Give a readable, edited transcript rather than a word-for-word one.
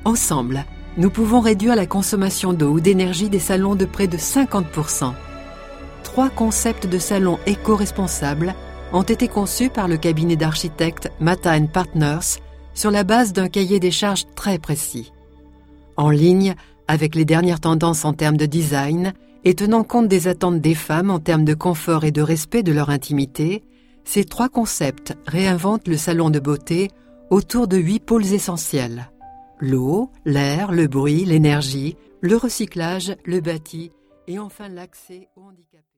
Ensemble, nous pouvons réduire la consommation d'eau ou d'énergie des salons de près de 50%. 3 concepts de salons éco-responsables ont été conçus par le cabinet d'architectes Mata & Partners sur la base d'un cahier des charges très précis. En ligne avec les dernières tendances en termes de design et tenant compte des attentes des femmes en termes de confort et de respect de leur intimité, ces 3 concepts réinventent le salon de beauté autour de 8 pôles essentiels: l'eau, l'air, le bruit, l'énergie, le recyclage, le bâti et enfin l'accès aux handicapés.